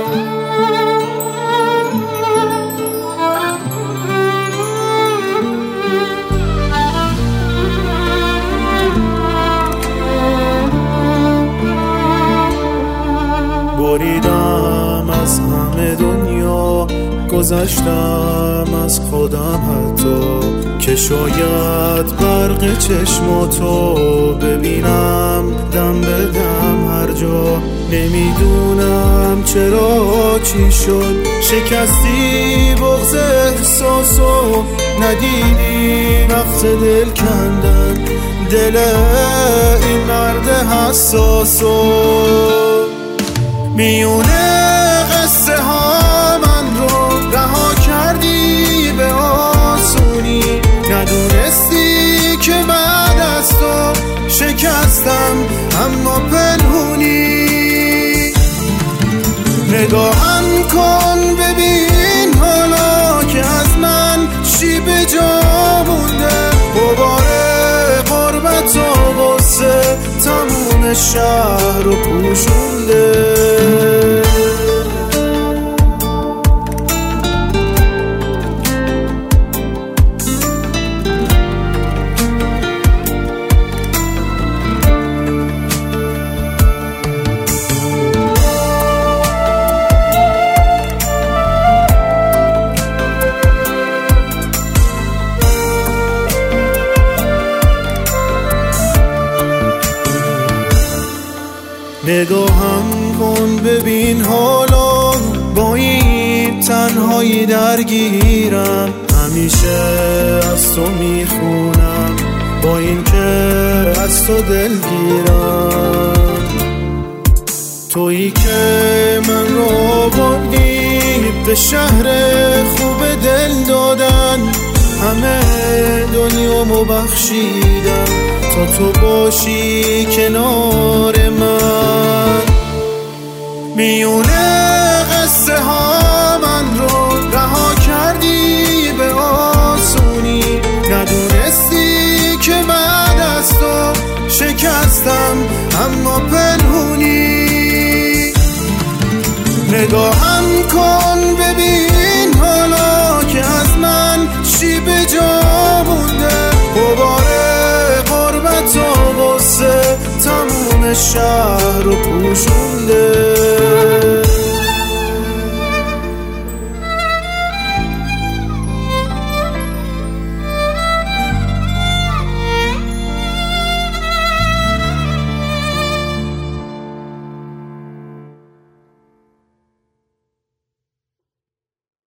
بریدم از همه دنیا، گذشتم از خودم حتی که شاید برق چشماتو ببینم دم به دم هر جا. نمیدونم چرا چی شد، شکستی بغض احساسو، ندیدی وقت دل کندن دل این مرد حساسو. میونه قصه ها من رو رها کردی به آسونی، ندونستی که بعد از تو شکستم اما پنهونی. نگاهم کن ببین حالا که از من چی به جا مونده، غبار غربت و غصه تموم شهر رو پوشونده. نگاهم کن ببین حالا با این تنهایی درگیرم، همیشه از تو میخونم با این که از تو دلگیرم. تویی که من رو بردی به شهر خوب دل دادن، همه دنیامو بخشیدم تا تو باشی کنار من. میونه قصه ها من رو رها کردی به آسونی، ندونستی که بعد از تو شکستم اما پنهونی. نگاهم کن ببین حالا که از من چی به جا مونده، غبار غربت و غصه تموم شهر رو پوشونده.